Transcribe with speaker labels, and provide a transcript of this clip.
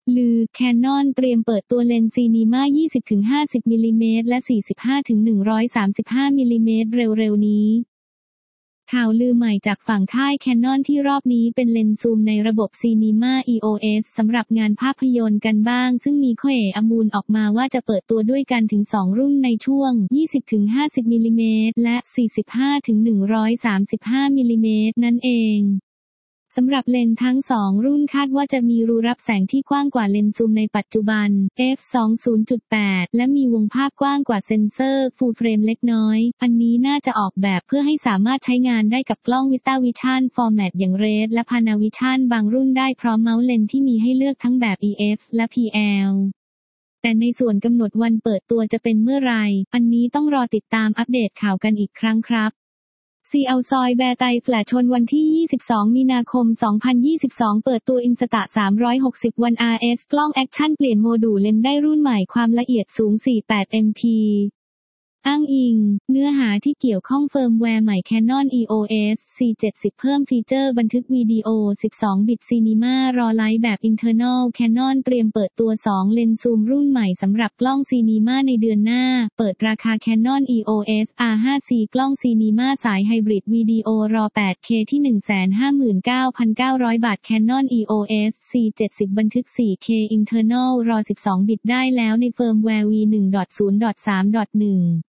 Speaker 1: ลือ Canon เตรียมเปิดตัวเลนส์ซีนีมา 20-50 มิลลิเมตรและ 45-135 มิลลิเมตรเร็วๆนี้ข่าวลือใหม่จากฝั่งค่าย Canon ที่รอบนี้เป็นเลนส์ซูมในระบบ Cinema EOS สำหรับงานภาพยนตร์กันบ้างซึ่งมีข้อมูลออกมาว่าจะเปิดตัวด้วยกันถึง 2 รุ่นในช่วง 20-50 มิลลิเมตรและ 45-135 มิลลิเมตรนั่นเองสำหรับเลนส์ทั้ง 2 รุ่นคาดว่าจะมีรูรับแสงที่กว้างกว่าเลนส์ซูมในปัจจุบัน f2.8 และมีวงภาพกว้างกว่าเซ็นเซอร์ Full Frame เล็กน้อยอันนี้น่าจะออกแบบเพื่อให้สามารถใช้งานได้กับกล้อง VistaVision Format อย่าง RED และ Panavision บางรุ่นได้พร้อมเมาส์เลนส์ที่มีให้เลือกทั้งแบบ EF และ PL แต่ในส่วนกำหนดวันเปิดตัวจะเป็นเมื่อไรอันนี้ต้องรอติดตามอัปเดตข่าวกันอีกครั้งครับซีเอาซอยแบร์ไตแฟลชชนวันที่ 22 มีนาคม 2022 เปิดตัว Insta 360 One RS กล้องแอคชั่นเปลี่ยนโมดูลเลนส์ได้รุ่นใหม่ความละเอียดสูง 48 MP อ้างอิงเนื้อหาที่เกี่ยวข้องเฟิร์มแวร์ใหม่ Canon EOS C70 เพิ่มฟีเจอร์บันทึกวิดีโอ 12 บิต Cinema RAW Lite แบบ Internal Canon เตรียมเปิดตัว 2 เลนส์ซูมรุ่นใหม่สำหรับกล้อง Cinema ในเดือนหน้าเปิดราคา Canon EOS R5C กล้อง Cinema สายไฮบริดวิดีโอ RAW 8K ที่ 159,900 บาท Canon EOS C70 บันทึก 4K Internal RAW 12 บิตได้แล้วในเฟิร์มแวร์ V1.0.3.1